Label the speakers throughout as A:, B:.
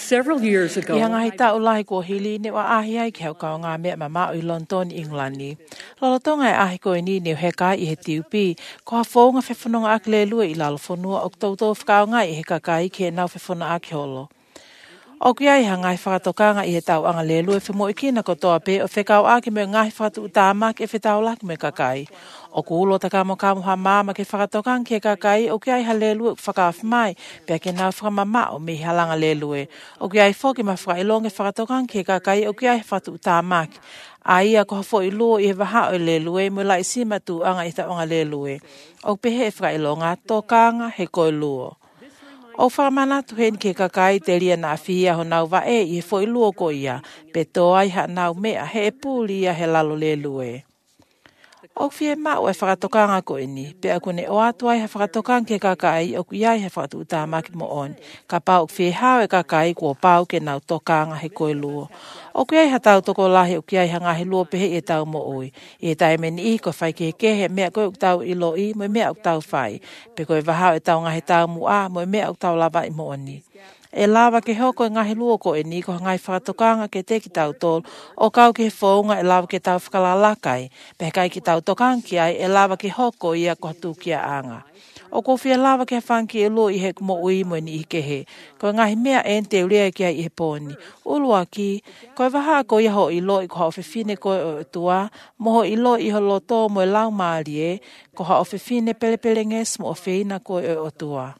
A: Several years ago,
B: Ia ngai tau lahi ko hili ne wa ahi ai ke hau ngā mea mama i London, England ni. Lolotonga e ahi ko ni ne he kai i he tiupi, ko ha whaunga whewhanonga ake le lua i lalo whanua o ktautau whakaonga i he kakai ke nau whewhana ake holo. O kia i hangai whakatokanga i he tau anga le lua whemo i kina ko toa pe o whekau ake me ngai whakatu utamak e whetau laki me kakai. O kuulo ta kamo ha mama ke whakatokanga ke kakai o kia i ha le lua whakawhimai pia ke nau whakamama o me halanga le lua. O kia i whoki ma whakailonge whakatokanga ke kakai o kia i whakatu utamak. A ia ko hafo i lua i he waha o le lua mo lai sima tu anga i ta anga le lua. O pehe e whakailonga tokanga he koe lua. O whamana tu hen ke kakai te lia na whia ho nau wa i he fo i lua ko ia, pe toa i ha nau mea he e pūli ia he lalo le lue. O whie mau e whakatokanga ko ini, pe a kone o atua i he whakatokanga ke kakai o kuia i he whakatu utamaki mo on, ka pau whie hao e kakai kua pau ke nau tokanga he koe lua. O kia i hatau toko lahi o kia i hangahi lua pehe i tau mo oi. I e tae meni i ko whai ke kehe mea koe uktau i lo i mo mea uktau whai. Pe koe wahao e tau ngahi tau mu a mo mea uktau lava i mo oni. E lava ke hoko e ngahi lua ko e ni ko hangai whakatokanga ke te ki tau tol o kau ke whaunga e lava ke tau whakalalakai. Pe kai ki tau tokanga ki ai e lava ke hoko ia ko hatu kia anga. O ko whia lava ke whanki e lo i he mo ui mo ni i ke he. Ko ngahi mea e te urea ki ai i he pōni. Ulua ki, ko waha ko ia ho i lo i ko hao whiwhine ko o tua, moho i lo i ho loto mo e lau maari e, ko hao whiwhine pelepele nges mo o whina ko o tua.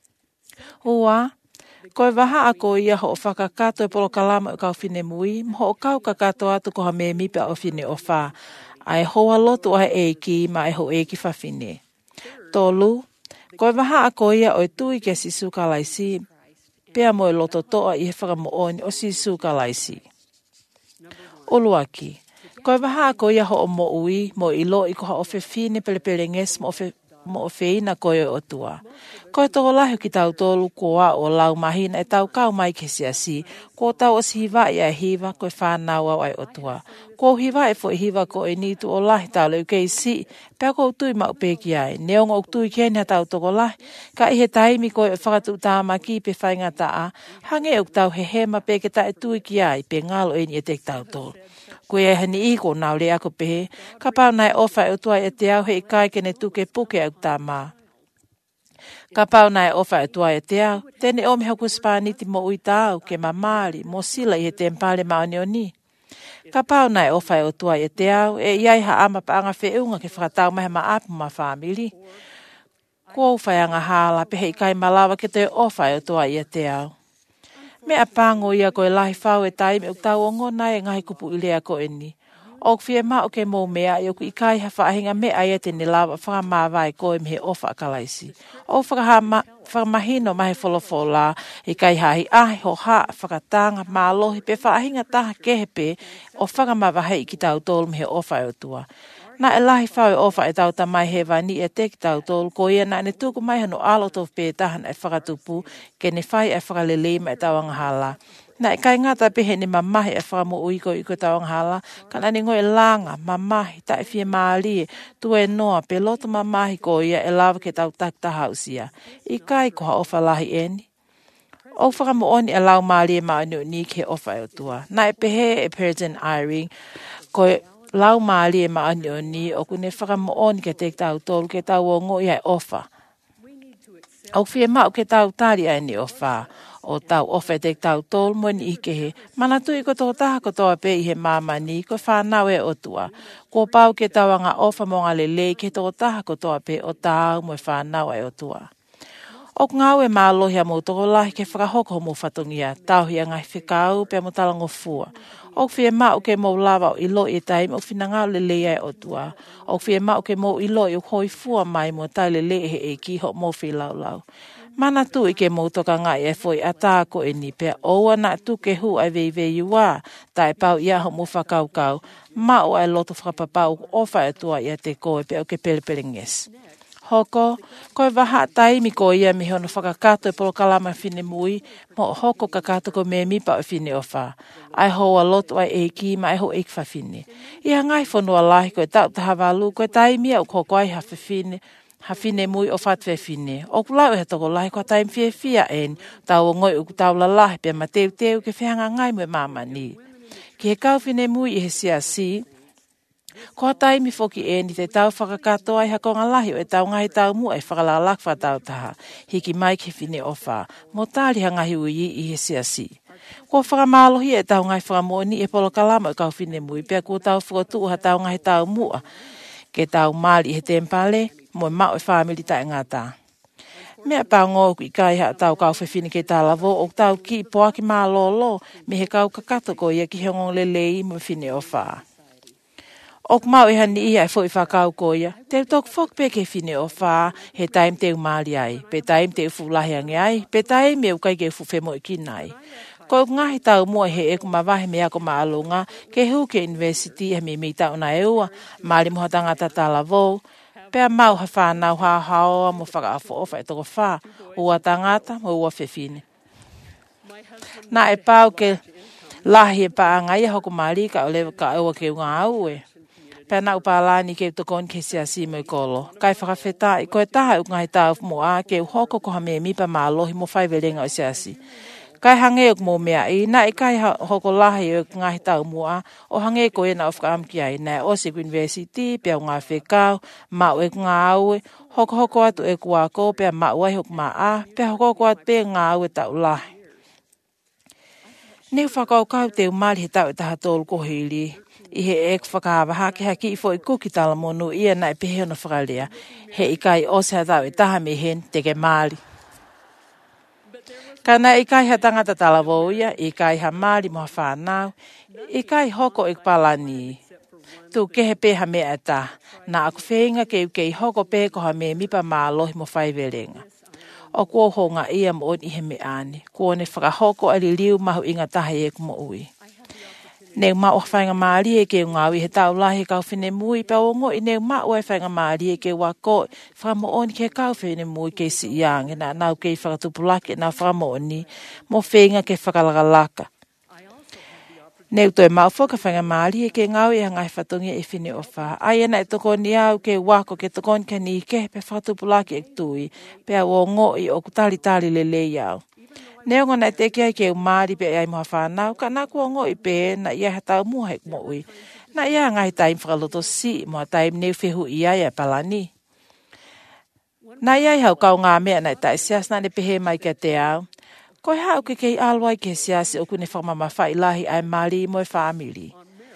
B: Ua, ko waha ko ia ho o whakakato e polo kalama o kau whine mui, moho o kau kakato atu ko ha me mipa o whine o wha. Ai hoa lotu o he eiki ma e ho eiki whawhine. Tolu, ko waha ko ia o e tui ke sisu kalaisi, pea mo e loto toa i he whakamo oni o sisu kalaisi. Uluaki, ko waha ko ia ho o mo ui, mo i lo i ko ha o whiwhine pelepele nges mo o whina koe o tua. Ko e toko lahi ki tau tolu koa o lau mahina e tau kau mai ke siasi, ko tau o si hiva i a hiva ko e whanau au ai o tua. Ko hiva e fo i hiva ko e nitu o lahi tau leu kei si, pea ko utui ma upeki ai, neonga utui kene ha tau toko lahi, ka i he taimi ko e whakatu tāma ki pe whainga taa, hange o tau he hema peke ta e tui ki ai, pe ngalo e ni e te tau tolu. Ko e hani i ko nau le ako pehe, ka pau nai ofa e utua e te au he i kai kene tuke puke au tāma. Ka pau nai ofa e tua e te au, tene o me haku spaniti mo ui tau, ke mamari, mo sila i he tempale maoni o ni. Ka pau nai ofa e tua e te au, e iai ha ama pa anga whiunga ke whakatau mahe ma apu ma family. Ko ufai anga hala pehe i kai malawa ke te ofa e tua e te au. Mea pango ia ko e lahi whau e taime o tau o ngona e ngahi kupu i lea ko e ni. O kwhia ma o ke mou mea i oku i kai ha whaahinga mea ai e te ni lawa whakamawai ko e mehe ofa akalaisi. O whakamahino mahe wholofola i kai hahi ahi ho haa whakatanga mālohi pe whaahinga taha kehepe o whakamawahi i ki tau tolu mehe ofa e o tua. Na e lahi whau e ofa e tau tamai he wani e te ki tau tolu ko ia na ne tuku mai hano aloto pe tahan e whakatupu ke ne whai e whakalelima e tau angahala. Na e kai ngata pehe ni mamahi e whakamu uiko i ko tau angahala kana ni ngoi langa mamahi ta e fie maali tu e noa pe loto mamahi ko ia e lava ke tau taktaha usia. I kai ko ha ofa lahi eni. O whakamu oni e lau maali e maani o ni ke ofa e o tua. Na e pehe e Persian Iring ko lau maali e maani o ni o kune whakamu oni ke te tau tolu ke tau o ngoi ai ofa. O fie mau ke tau tari ai ni ofa. O tau ofa te tau tolu mo ni ike he. Mana tui ko tō taha ko tō pe i he mama ni ko whanau e o tua. Ko pau ke tau anga ofa mo ngā lele ke tō taha ko tō pe o tau mo whanau e o tua. O ngau e mālohia mo toko lahi ke whakahoko mo whatungia. Tau hi ngai whikau pe mo talango fua. O whie mau ke mo lava o ilo e taim o whina ngau lele e o tua. O whie mau ke mo ilo i hoi fua mai mo tai lele he e ki ho mo whi lau lau. Mana tu i ke mo toka ngai e foi ata ko e ni pe o ana tu ke hu ai vei ua tai pau ia ho mo whakaukau. Ma o ai loto whakapapau o wha e tua ia te koe pe o ke pelepele nges. Hoko, koe waha taimi ko ia mi hono whakakato e polo kalama whine mui, mo hoko kakato ko me mipa o whine o wha. Ai hoa loto ai eiki ma ai ho eiki whawhine. Ia ngai whanua lahi koe tau taha walu, koe taimi au koko ai hawhi whine, hafine mui o fatwe fine. O kulau e toko lahi kua taim fia en, tau o ngoi uku tau la lahi pe ma teu ke whianga ngai mo mama ni. Ki he kau fine mui i he siasi, kua taimi foki e ni te tau whakakatoa i hako ngalahi o e tau ngahi tau mua e whakalalak whatau taha. Hiki mai ki whine ofa. Mo tāri hangahi ui i he siasi. Kua whakamalohi e tau ngahi whakamoni e polo kalama o kau whine mui. Pea kua tau whakatuu ha tau ngahi tau mua. Ke tau mali i he tempale, mo mao e whamili ta e ngata. Mea pao ngōku i kai ha tau kau whiwhine ke tā lavo o tau ki poa ki mā lolo me he kau kakato ko ia ki hongong lelei mo whine ofa. Ok mau e hani ia e fo i whakau koia. Te tok fok pe ke whine o wha, he taim te umali ai, pe taim te ufulahi ange ai, pe taim me ukai ke ufufe mo i kinai. Ko ngahi tau mua he e kumawahi me ako maalunga, ke hu ke university he me tau na eua, maali moha tangata tala vou, pea mau ha whanau ha haoa mo whakaafo ofa e toko wha, ua tangata mo ua whiwhine. Na e pau ke lahi e paanga ia hoko maali ka o lewa ka eua ke unga aue. Pena upalani ke tokon ke siasi mo kolo. Kai whakawheta i koe taha ukangai tau mo a ke hoko koha me mipa mālohi mo whaiwelenga o siasi. Kai hange uk mo mea i na i kai hoko lahi o ngahi tau mo a o hange koe na of kaamki ai na o Siku University pia ngā whekau mau e ngā aue hoko atu e kuako pia mau ai hok maa a pia hoko atu pe ngā aue tau lahi. Neu whakau kau te umali he tau e taha tolu kohili. I he e whakawaha ke haki i fo i kuki tala monu ia na e pehe ona whakalea. He i kai o se hatau e taha me hen te ke maali. Kana i kai ha tangata tala voia, i kai ha maali moha whanau, i kai hoko e palani. Tu ke he peha mea e ta, na aku whenga ke ukei hoko pe koha me mipa mālohi mo whaiwelenga. O kua honga ia mo on i he me ane, kua ne whakahoko ali liu mahu inga taha e kumo ui. Neu mao whainga maari e ke ngawi he tau lahi kau whine mui pa o ngo i neu mao e whainga maari e ke wako whamo oni ke kau whine mui ke si iange na nau ke whakatupulake na whamo oni mo whenga ke whakalakalaka. Neu toi mao whoka whainga maari e ke ngawi e ngai whatongi e whine o wha. Ai ena e tokoni au ke wako ke tokoni ka ni ke pe whakatupulake e tui pe o ngo i o kutali le le au. Neo ngona te kia ke umari pe ai moha whanau, ka nā kua ngoi pe na ia hatau mua hek mo ui. Na ia ngai taim whakaloto si, moa taim neu whehu i ai a palani. Na ia hau kau ngā mea na tai sias na ne pehe mai ka te au. Koe hau ke kei alwai ke siasi o kune whamama whai lahi ai mali mo e whamili.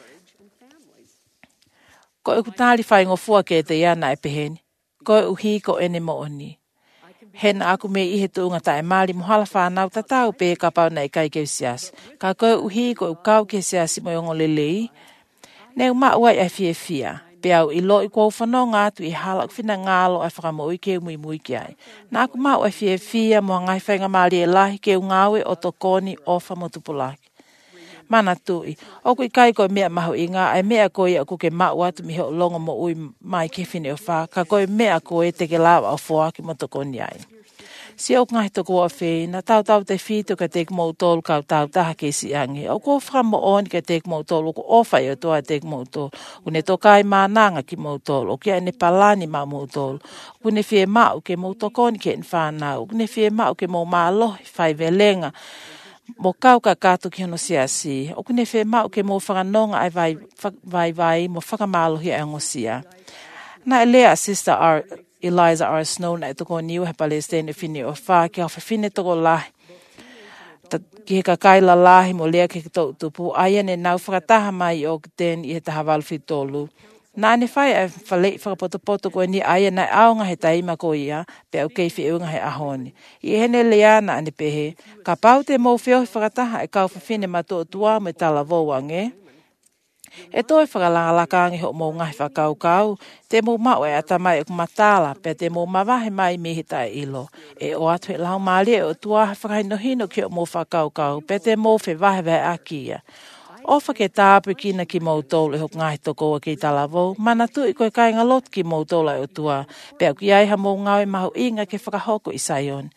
B: Koe ukutali whai ngofua ke te ia na e peheni. Koe uhi ko ene mo oni. Hena aku me i he tuunga tae maali mohala whanau tatau pe ka pau nei kai ke sias. Ka koe uhi ko ukau ke siasi mo yongo lelei. Neu mauai ai fia. Pe au i lo i kou whanau ngātu i halak whina ngālo ai whakamoi ke mui ki ai. Na aku mau ai fia mo ngai whainga maali e lahi ke ungawe o tokoni ofa mo tupulaki. Mana tui, oku i kai koe mea mahu inga, ai mea koe aku ke mau atu mi heo longa mo ui mai ke whine o wha, ka koe mea koe te ke lawa o whoa ki mo tokoni ai. Si au ngahi toko a whena, tau te whitu ka teik mou tolu kau tau taha ke si ange. Au ko whamo oni ka teik mou tolu, ko ofai o toa teik mou tolu. Kune tokai mānanga ki mou tolu, o kia ene palani ma mou tolu. Kune whie mau ke mou tokoni ke en whanau, kune whie mau ke mou mālohi, whaiwelenga. Mo kau ka kato ki hono siasi. O kune whe mau ke mo whakanonga ai vai mo whakamalohi ai ngosia. Na elea Sister Eliza R. Snow na e toko niu he Palestine whine o wha ki hawha whine toko lahi. Ki he ka kaila lahi mo lea ke tau tupu. Aia ne nau whakataha mai o ten i he taha walwhi tolu. Nā ne whai ai whalei whakapoto koe ni aia nai aonga he taima ko ia, pe au kei whieunga he ahoni. I hene lea na ane pehe, ka pau te mou whiohi whakataha e kau whawhine mato o tua me tala wauange. E toi whakalangalakaangi ho mou ngahi whakau, te mou mau e atamai e kumatala, pe te mou mawahe mai mihi tai ilo. E o atu e lau maali e o tua whakainohino ki o mou whakau, pe te mou whiwahe vai akia. Ofa ke tāpu kina ki mou tolu e hok ngahi tokoa ki talavou, mana tu i koe kai ngalot ki mou tola e o tua, pe au ki aiha mou ngau e mahu inga ke whakahoko i saion.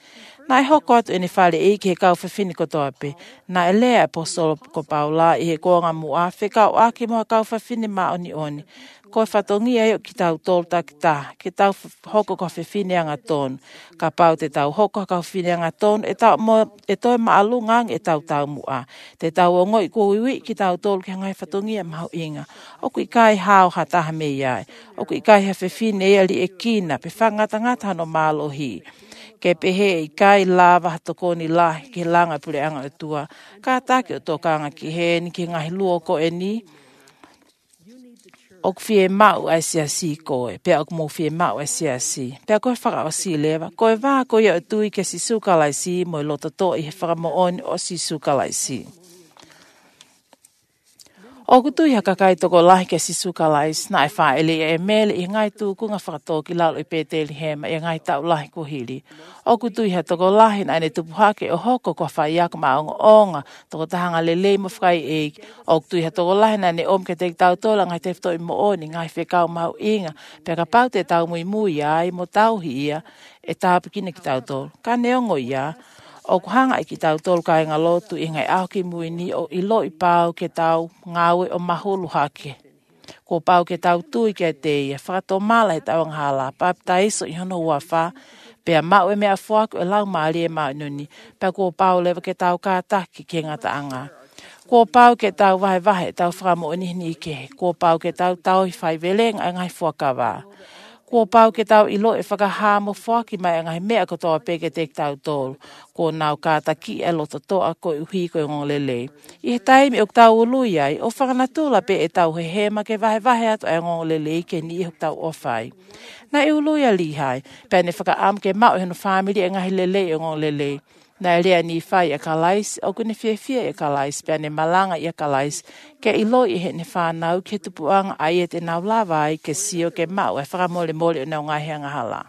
B: Na e hoko atu ene whale e ki he kau whiwhini kotoa pe. Na e lea apostolo ko Paula i he koanga mua. Whika o ake moa kau whiwhini ma oni oni. Ko whatongi e o ki tau tolu takita. Ki tau hoko ko whiwhini anga tonu. Ka pau te tau hoko ka whiwhini anga tonu. E toi maalungang e tau mua. Te tau o ngoi ko iwi ki tau tolu ki ngai whatongi e mahu inga. Oku i kai hao hataha me iai. Oku i kai ha whiwhini e ali e kina. Pe whangata ngata hano malo hi. Ke pehe i kai lava hatokoni lahi ki langa pule anga utua. Ka take o tokanga ki he ni ki ngahi luo ko e ni. Ok fie mau ai sia si koe. Pea ok mo fie mau ai sia si. Pea koe whaka o si lewa. Koe vā koe o tui ke si sukalai si mo i loto to i he whaka mo oni o si sukalai si. O kutui haka kai toko lahi ke si sukalais na e wha ele e mele i ngai tū kunga whakatoki lalo i pēteli hema i ngai tau lahi kuhiri. O kutui haka toko lahi na ene tupu hake o hoko kwa whai ako maonga onga toko tahanga lelei mo whai eik. O kutui haka toko lahi na ene omke te tau tola ngai te whto i mo oni ngai whekau mau inga. Peka pau te tau mui mui ai mo tau hi ia e tāpikine ki tau tola. Ka neongo ia. O kuhanga i ki tau tolu kai ngā lotu i ngai auki muini o ilo i pau ke tau ngawe o mahulu hake. Ko pau ke tau tui ke te ia. Whakato mala he tau nghala. Papita iso i hono uafa. Pea mau e mea fuaku e lau maali e mau nuni. Pea ko pau lewa ke tau kātaki ke ngata anga. Ko pau ke tau vahe vahe tau whakamo ni ke. Ko pau ke tau tau i whai velenga e ngai fuakawa. Ko pau ke tau ilo e whakahamo whaki mai ngai mea kotoa peke te tau tolu. Ko nau kāta ki e loto toa ko uhi ko ngong lele. I he taimi o tau ului ai, o whakanatula pe e tau he hema ke vahe vahe atu e ngong lele ke ni i tau ofai. Na e ului a lihai, pe ne whakaam ke mau heno whamiri e ngahi lele e ngong lele. Na e lea ni whai e kalais, o kune fie e kalais, pe ne malanga i a kalais, ke ilo i he ne whanau ke tupuanga ai e te nau lawai ke sio ke mau e whakamole mole o nau ngahi anga hala.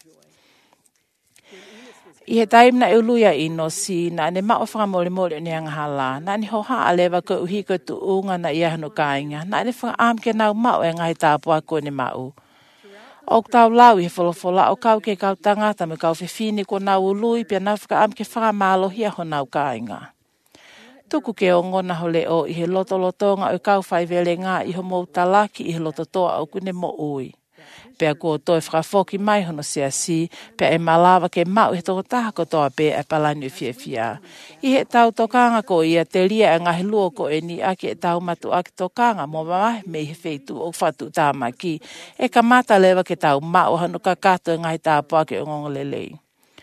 B: I he taim na uluia ino si na ne mau whakamole mole o ne anga hala, na ne hoha alewa ko uhi ko tu unga na ia hano kainga, na ne whakaam ke nau mau e ngahi tāpua ko ne mau. O tau lau i he wholofola o kau ke kau tangata me kau whiwhini ko nau ului pia nau whakaam ke whakamalo hia ho nau kainga. Tuku ke o ngona hole o i he lotolotonga o kau whai vele ngā i ho mou talaki i he lototoa o kune mo ui. Pea ko toi whakafoki mai hono sia si, pea e malawa ke mau he toko taha kotoa pe e palani o fia. I he tau tokanga ko ia te lia e ngahi luo ko e ni ake e tau matu ake tokanga mo mamahe me he feitu o whatu tāmaki. E ka mata lewa ke tau mau hano ka kato e ngahi tāpua ke o ngongolelei.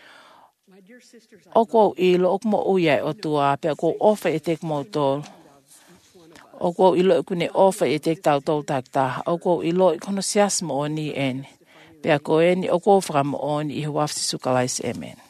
B: O ko ilo o mo uia o tua pea ko ofa e tek motor. O ko ilo e kune ofa e tek tau tau takta. O ko ilo e kono siasmo o ni ene. Pea ko eni o ko whakamo o ni i huafsi sukalais emen.